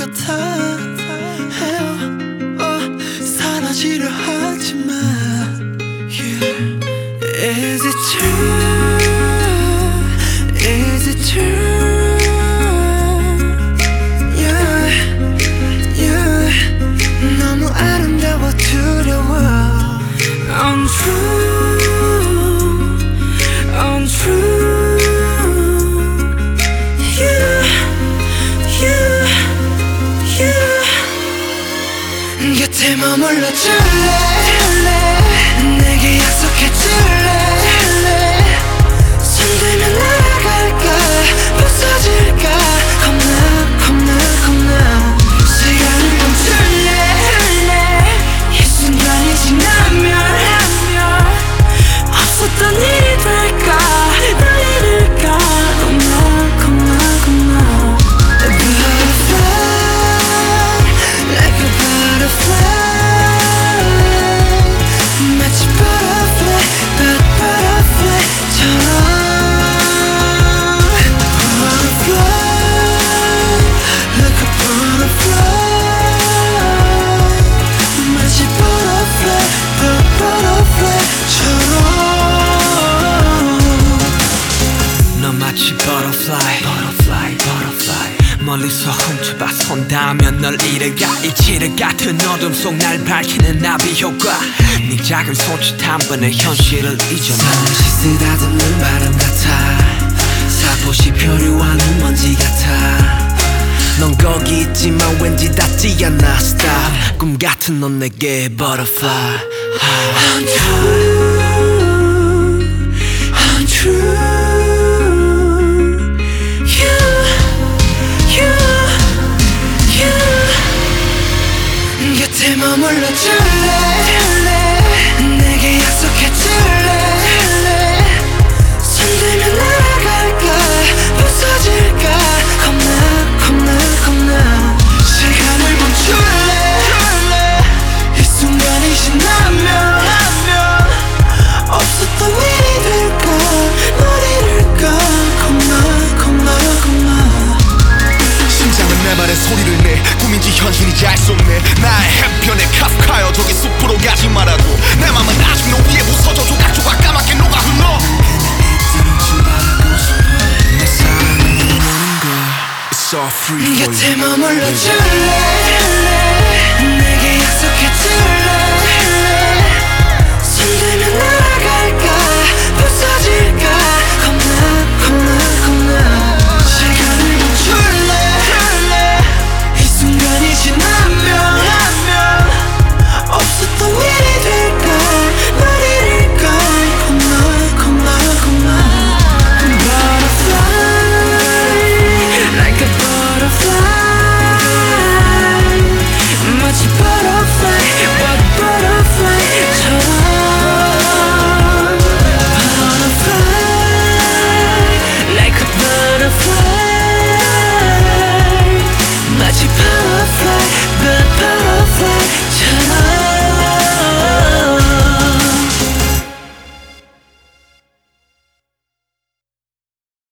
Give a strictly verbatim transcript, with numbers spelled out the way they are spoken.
같아. 어, 사라지려 하지마. Yeah. Is it true? Is it true? Yeah, yeah. 너무 아름다워 두려워. Untrue, untrue. Yeah, yeah, yeah. 곁에 머물러 줄래? 내게 약속해 줄래? 손들면 날아갈까? 부서질까? 겁나 겁나 겁나. 시간을 멈출래? 이 순간이 지나면 없었던 일이 될까? 날 잃을까? 겁나 겁나 겁나. A butterfly, like a butterfly. 마치 butterfly, but butterfly처럼. Butterfly, like a butterfly. 마치 butterfly, but butterfly처럼. 너 마치 butterfly, butterfly, butterfly. 멀리서 훔쳐봐 손 닿으면 널 잃어가. 이치를 같은 어둠 속 날 밝히는 나비 효과. 네 작은 손짓 한 번에 현실을 잊어놔. 잠시 쓰다듬는 바람 같아. 살포시 표류하는 먼지 같아. 넌 거기 있지만 왠지 닿지 않아. Stop. 꿈 같은 넌 내게 butterfly. Untrue, untrue. 곁에 머물러 줄래? 내게 약속해 줄래? 손들면 날아갈까? 부서질까? 겁나 겁나 겁나. 시간을 멈출래? 이 순간이 지나면 없었던 일이 될까? 널 잃을까? 겁나 겁나 겁나. 심장은 내 말에 소리를 내. 꿈인지 현실인지 알 수 없네. 나의 해변에 카프카여 저기 숲으로 가지 말아도. 내 맘은 아직 너 위에 부서져 조각조각 까맣게 녹아 흘러. 내 사랑을 원하는 걸. It's all free for you. 곁에 머물러 줄래?